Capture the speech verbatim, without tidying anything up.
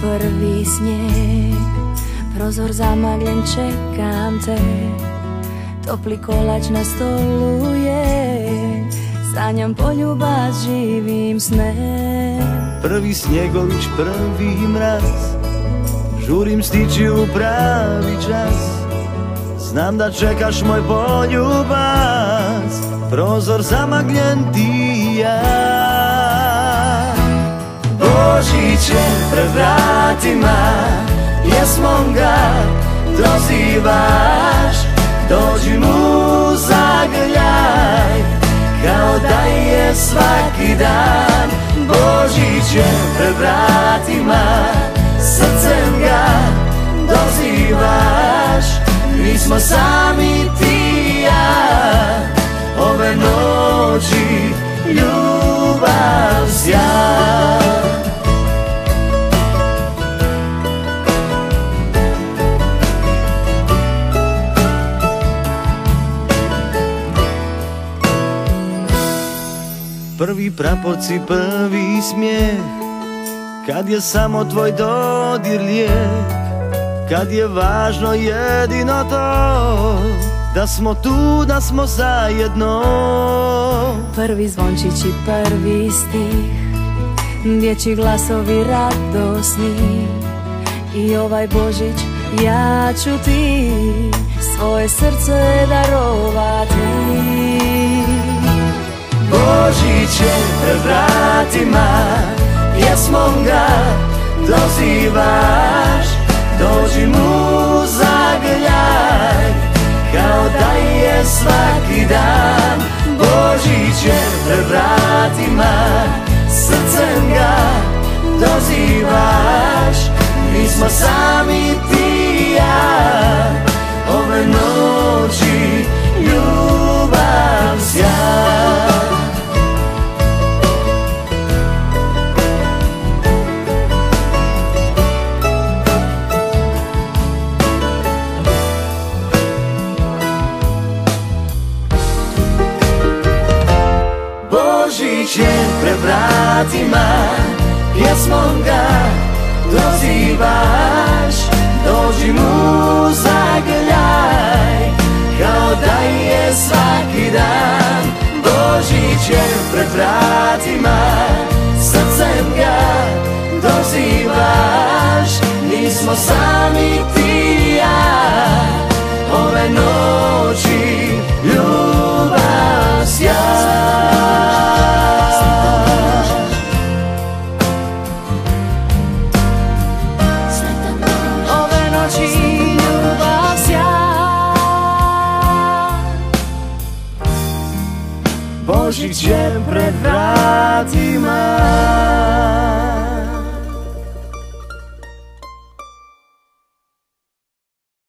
prvi snijeg, prozor zamagljen, čekam te. Topli kolač na stolu je, sanjam poljubac, živim sne. Prvi snjegović, prvi mraz, žurim stići u pravi čas. Znam da čekaš moj poljubac, prozor zamagljen ti i ja. Božić je pred vratima, pjesmom ga dozivaš. Dođi mu zagrljaj, kao da je svaki dan. Božić je pred vratima, srcem ga dozivaš. Mi smo sami ti i ja, ove noći ljubav zja. Prvi praporci, prvi smijeh, kad je samo tvoj dodir lijek, kad je važno jedino to, da smo tu, da smo zajedno. Prvi zvončić i prvi stih, dječji glasovi radosni. I ovaj Božić ja ću ti svoje srce darovati. Božić je pred vratima, pjesmom ga dozivaš. Dođi mu zagrljaj, kao da je svaki dan. Božić je pred vratima, srcem ga dozivaš. Mi smo sami ti i ja, ove noći ljubav zja. Božić je pred vratima, pjesmom ga dozivaš. Dođi mu zagrljaj, kao da je svaki dan. Božić je pred vratima, srcem ga dozivaš. Mi smo sami ti i ja, ove noći ljubav zja. Božić je pred vratima.